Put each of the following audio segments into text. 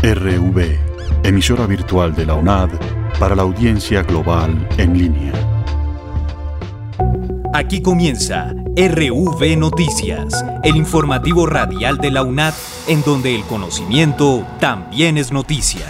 RV, emisora virtual de la UNAD para la audiencia global en línea. Aquí comienza RV Noticias, el informativo radial de la UNAD, en donde el conocimiento también es noticia.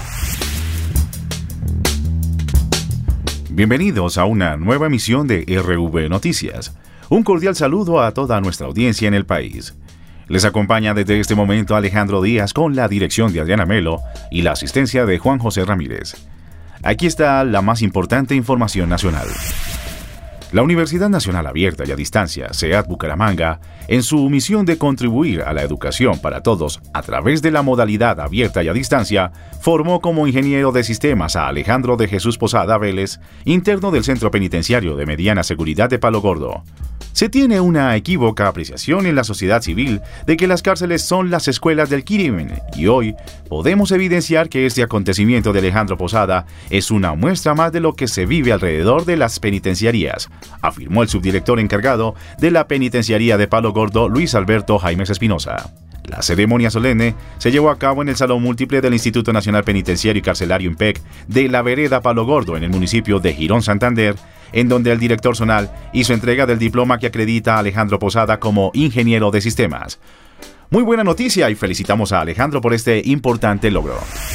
Bienvenidos a una nueva emisión de RV Noticias. Un cordial saludo a toda nuestra audiencia en el país. Les acompaña desde este momento Alejandro Díaz con la dirección de Adriana Melo y la asistencia de Juan José Ramírez. Aquí está la más importante información nacional. La Universidad Nacional Abierta y a Distancia, SEAD Bucaramanga, en su misión de contribuir a la educación para todos a través de la modalidad abierta y a distancia, formó como ingeniero de sistemas a Alejandro de Jesús Posada Vélez, interno del Centro Penitenciario de Mediana Seguridad de Palo Gordo. Se tiene una equívoca apreciación en la sociedad civil de que las cárceles son las escuelas del crimen, y hoy podemos evidenciar que este acontecimiento de Alejandro Posada es una muestra más de lo que se vive alrededor de las penitenciarías, afirmó el subdirector encargado de la penitenciaría de Palo Gordo, Luis Alberto Jaimes Espinosa. La ceremonia solemne se llevó a cabo en el Salón Múltiple del Instituto Nacional Penitenciario y Carcelario IMPEC de la Vereda Palo Gordo, en el municipio de Girón, Santander, en donde el director zonal hizo entrega del diploma que acredita a Alejandro Posada como ingeniero de sistemas. Muy buena noticia y felicitamos a Alejandro por este importante logro.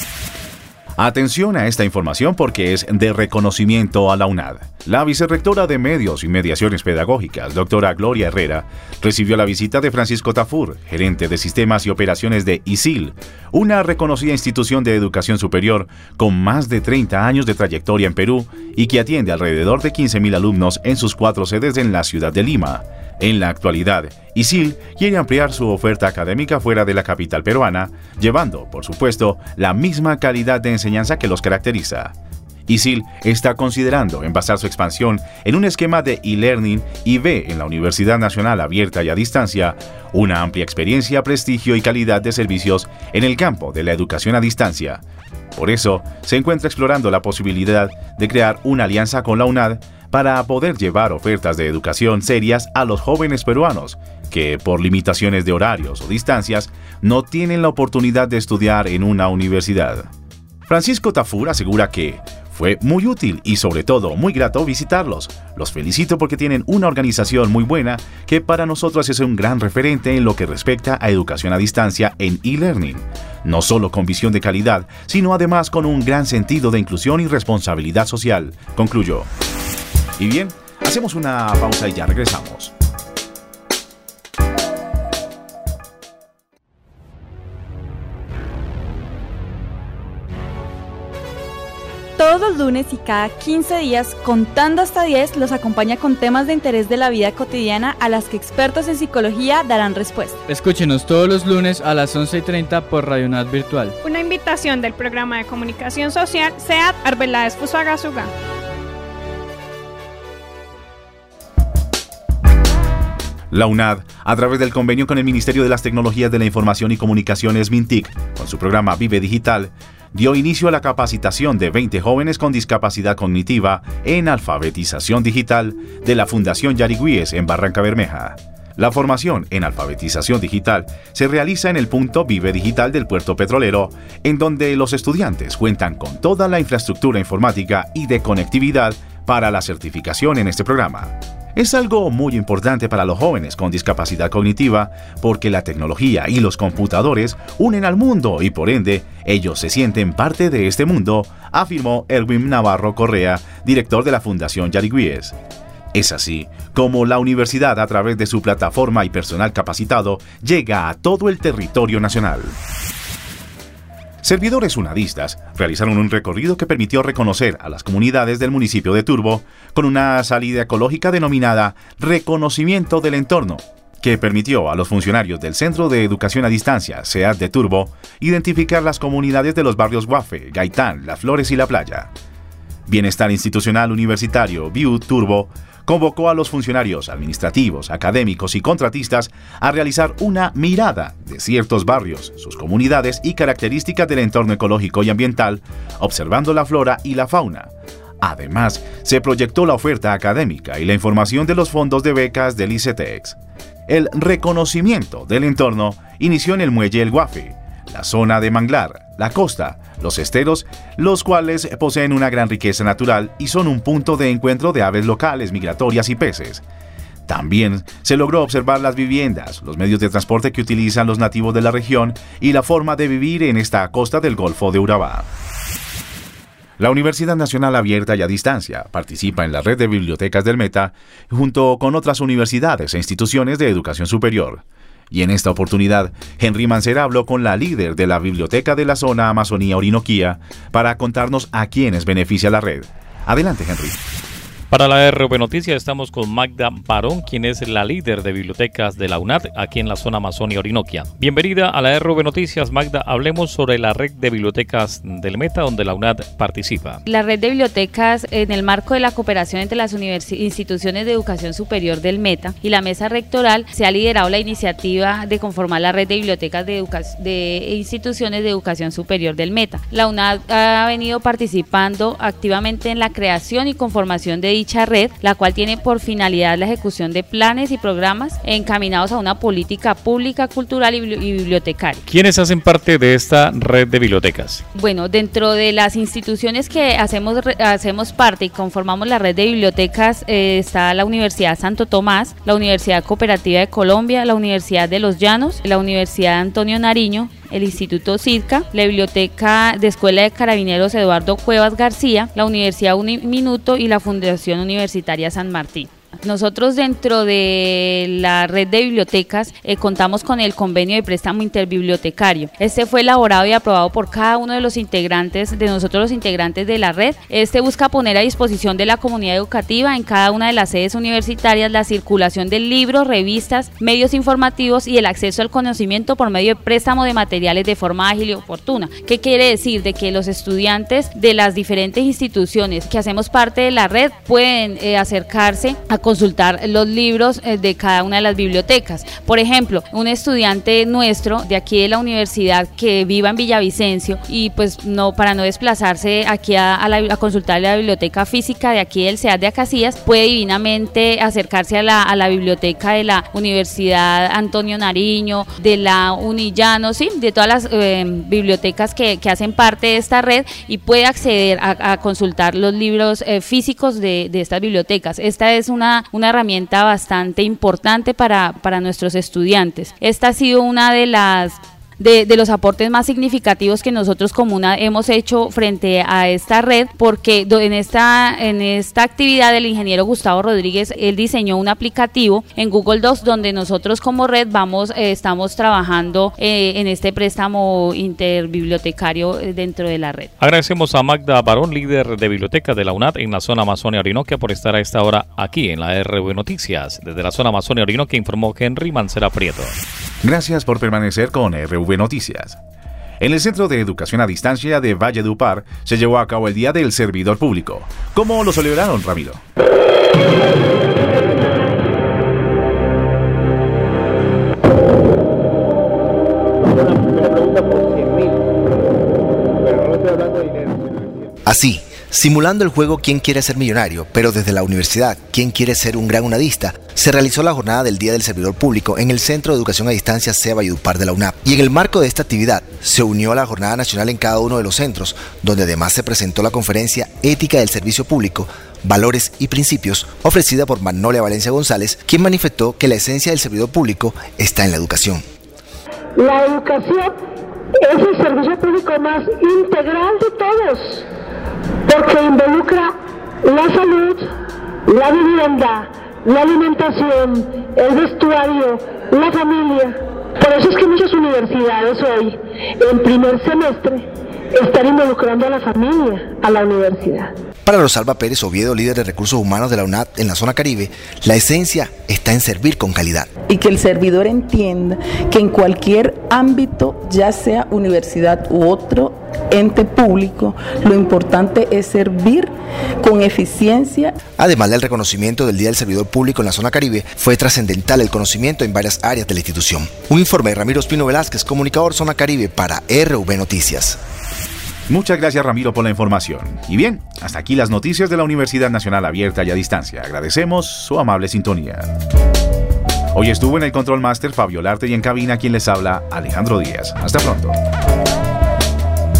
Atención a esta información porque es de reconocimiento a la UNAD. La vicerrectora de Medios y Mediaciones Pedagógicas, doctora Gloria Herrera, recibió la visita de Francisco Tafur, gerente de Sistemas y Operaciones de ISIL, una reconocida institución de educación superior con más de 30 años de trayectoria en Perú y que atiende alrededor de 15.000 alumnos en sus 4 sedes en la ciudad de Lima. En la actualidad, ISIL quiere ampliar su oferta académica fuera de la capital peruana, llevando, por supuesto, la misma calidad de enseñanza que los caracteriza. ISIL está considerando envasar su expansión en un esquema de e-learning y ve en la Universidad Nacional Abierta y a Distancia una amplia experiencia, prestigio y calidad de servicios en el campo de la educación a distancia. Por eso, se encuentra explorando la posibilidad de crear una alianza con la UNAD para poder llevar ofertas de educación serias a los jóvenes peruanos que, por limitaciones de horarios o distancias, no tienen la oportunidad de estudiar en una universidad. Francisco Tafur asegura que fue muy útil y sobre todo muy grato visitarlos. Los felicito porque tienen una organización muy buena que para nosotros es un gran referente en lo que respecta a educación a distancia en e-learning. No solo con visión de calidad, sino además con un gran sentido de inclusión y responsabilidad social, concluyó. Y bien, hacemos una pausa y ya regresamos. Todos los lunes y cada 15 días, contando hasta 10, los acompaña con temas de interés de la vida cotidiana a las que expertos en psicología darán respuesta. Escúchenos todos los lunes a las 11:30 por Radio UNAD Virtual. Una invitación del programa de comunicación social SEAD Arbeláez Fusagasugá. La UNAD, a través del convenio con el Ministerio de las Tecnologías de la Información y Comunicaciones MINTIC, con su programa Vive Digital, dio inicio a la capacitación de 20 jóvenes con discapacidad cognitiva en alfabetización digital de la Fundación Yarigüíes en Barranca Bermeja. La formación en alfabetización digital se realiza en el punto Vive Digital del Puerto Petrolero, en donde los estudiantes cuentan con toda la infraestructura informática y de conectividad para la certificación en este programa. Es algo muy importante para los jóvenes con discapacidad cognitiva porque la tecnología y los computadores unen al mundo y por ende ellos se sienten parte de este mundo, afirmó Erwin Navarro Correa, director de la Fundación Yarigüíes. Es así como la universidad, a través de su plataforma y personal capacitado, llega a todo el territorio nacional. Servidores unadistas realizaron un recorrido que permitió reconocer a las comunidades del municipio de Turbo con una salida ecológica denominada Reconocimiento del Entorno, que permitió a los funcionarios del Centro de Educación a Distancia, SEAD de Turbo, identificar las comunidades de los barrios Guafe, Gaitán, Las Flores y La Playa. Bienestar Institucional Universitario, BIU Turbo, convocó a los funcionarios administrativos, académicos y contratistas a realizar una mirada de ciertos barrios, sus comunidades y características del entorno ecológico y ambiental, observando la flora y la fauna. Además, se proyectó la oferta académica y la información de los fondos de becas del ICETEX. El reconocimiento del entorno inició en el muelle El Guafe, la zona de manglar, la costa, los esteros, los cuales poseen una gran riqueza natural y son un punto de encuentro de aves locales, migratorias y peces. También se logró observar las viviendas, los medios de transporte que utilizan los nativos de la región y la forma de vivir en esta costa del Golfo de Urabá. La Universidad Nacional Abierta y a Distancia participa en la red de bibliotecas del Meta junto con otras universidades e instituciones de educación superior. Y en esta oportunidad, Henry Mancera habló con la líder de la biblioteca de la zona Amazonía-Orinoquía para contarnos a quiénes beneficia la red. Adelante, Henry. Para la RV Noticias estamos con Magda Barón, quien es la líder de bibliotecas de la UNAD aquí en la zona Amazonía-Orinoquía. Bienvenida a la RV Noticias, Magda. Hablemos sobre la red de bibliotecas del Meta, donde la UNAD participa. La red de bibliotecas, en el marco de la cooperación entre las instituciones de educación superior del Meta y la mesa rectoral, se ha liderado la iniciativa de conformar la red de bibliotecas de instituciones de educación superior del Meta. La UNAD ha venido participando activamente en la creación y conformación de dicha red, la cual tiene por finalidad la ejecución de planes y programas encaminados a una política pública, cultural y bibliotecaria. ¿Quiénes hacen parte de esta red de bibliotecas? Bueno, dentro de las instituciones que hacemos parte y conformamos la red de bibliotecas está la Universidad Santo Tomás, la Universidad Cooperativa de Colombia, la Universidad de los Llanos, la Universidad Antonio Nariño, el Instituto CIDCA, la Biblioteca de Escuela de Carabineros Eduardo Cuevas García, la Universidad Uniminuto y la Fundación Universitaria San Martín. Nosotros dentro de la red de bibliotecas contamos con el convenio de préstamo interbibliotecario. Este fue elaborado y aprobado por cada uno de los integrantes, de nosotros los integrantes de la red. Este busca poner a disposición de la comunidad educativa en cada una de las sedes universitarias la circulación de libros, revistas, medios informativos y el acceso al conocimiento por medio de préstamo de materiales de forma ágil y oportuna. ¿Qué quiere decir? De que los estudiantes de las diferentes instituciones que hacemos parte de la red pueden acercarse a consultar los libros de cada una de las bibliotecas. Por ejemplo, un estudiante nuestro de aquí de la universidad que viva en Villavicencio y pues para no desplazarse aquí a consultar la biblioteca física de aquí del CEAD de Acacias, puede divinamente acercarse a la biblioteca de la Universidad Antonio Nariño, de la Unillano, ¿sí? De todas las bibliotecas que hacen parte de esta red y puede acceder a consultar los libros físicos de estas bibliotecas. Esta es una herramienta bastante importante para nuestros estudiantes. Esta ha sido una de los aportes más significativos que nosotros como UNAD hemos hecho frente a esta red, porque en esta actividad el ingeniero Gustavo Rodríguez, él diseñó un aplicativo en Google Docs donde nosotros como red estamos trabajando en este préstamo interbibliotecario dentro de la red. Agradecemos a Magda Barón, líder de biblioteca de la UNAD en la zona Amazonía-Orinoquia, por estar a esta hora aquí en la RV Noticias. Desde la zona Amazonía-Orinoquia informó Henry Mancera Prieto. Gracias por permanecer con RV Noticias. En el Centro de Educación a Distancia de Valledupar se llevó a cabo el Día del Servidor Público. ¿Cómo lo celebraron, Ramiro? Así, simulando el juego ¿Quién quiere ser millonario?, pero desde la universidad ¿Quién quiere ser un gran unadista?, se realizó la jornada del Día del Servidor Público en el Centro de Educación a Distancia CEA Valledupar de la UNAP. Y en el marco de esta actividad se unió a la jornada nacional en cada uno de los centros, donde además se presentó la conferencia Ética del Servicio Público, Valores y Principios, ofrecida por Magnolia Valencia González, quien manifestó que la esencia del servidor público está en la educación. La educación es el servicio público más integral de todos, porque involucra la salud, la vivienda, la alimentación, el vestuario, la familia. Por eso es que muchas universidades hoy, en primer semestre, están involucrando a la familia, a la universidad. Para Rosalba Pérez Oviedo, líder de recursos humanos de la UNAD en la zona Caribe, la esencia está en servir con calidad. Y que el servidor entienda que en cualquier ámbito, ya sea universidad u otro ente público, lo importante es servir con eficiencia. Además del reconocimiento del Día del Servidor Público en la zona Caribe, fue trascendental el conocimiento en varias áreas de la institución. Un informe de Ramiro Espino Velázquez, comunicador Zona Caribe para RV Noticias. Muchas gracias, Ramiro, por la información. Y bien, hasta aquí las noticias de la Universidad Nacional Abierta y a Distancia. Agradecemos su amable sintonía. Hoy estuvo en el Control Master Fabio Larte y en cabina quien les habla, Alejandro Díaz. Hasta pronto.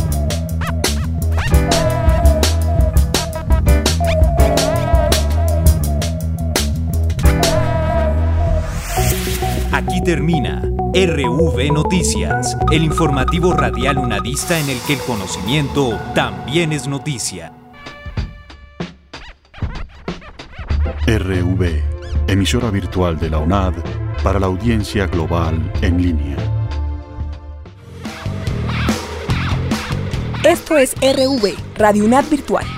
termina RV Noticias, el informativo radial unadista en el que el conocimiento también es noticia. RV, emisora virtual de la UNAD para la audiencia global en línea. Esto es RV, Radio UNAD Virtual.